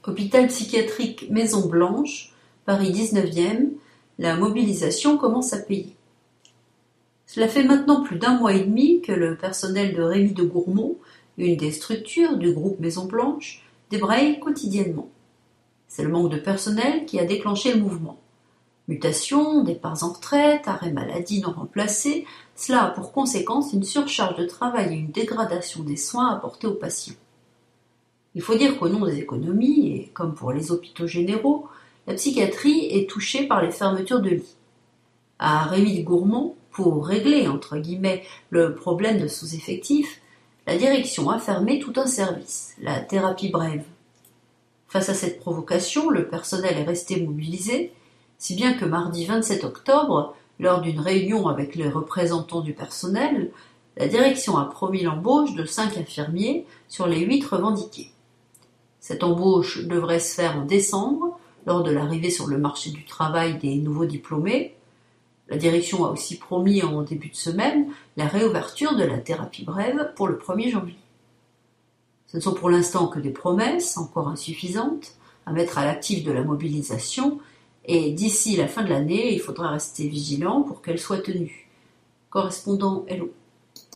Hôpital psychiatrique Maison Blanche, Paris 19e, la mobilisation commence à payer. Cela fait maintenant plus d'un mois et demi que le personnel de Rémy de Gourmont, une des structures du groupe Maison Blanche, débraye quotidiennement. C'est le manque de personnel qui a déclenché le mouvement. Mutations, départs en retraite, arrêts maladie non remplacés, cela a pour conséquence une surcharge de travail et une dégradation des soins apportés aux patients. Il faut dire qu'au nom des économies, et comme pour les hôpitaux généraux, la psychiatrie est touchée par les fermetures de lits. À Rémy de Gourmont, pour régler entre guillemets le problème de sous-effectif, la direction a fermé tout un service, la thérapie brève. Face à cette provocation, le personnel est resté mobilisé, si bien que mardi 27 octobre, lors d'une réunion avec les représentants du personnel, la direction a promis l'embauche de 5 infirmiers sur les 8 revendiqués. Cette embauche devrait se faire en décembre, lors de l'arrivée sur le marché du travail des nouveaux diplômés. La direction a aussi promis en début de semaine la réouverture de la thérapie brève pour le 1er janvier. Ce ne sont pour l'instant que des promesses, encore insuffisantes, à mettre à l'actif de la mobilisation, et d'ici la fin de l'année, il faudra rester vigilant pour qu'elles soient tenues. Correspondant Hello.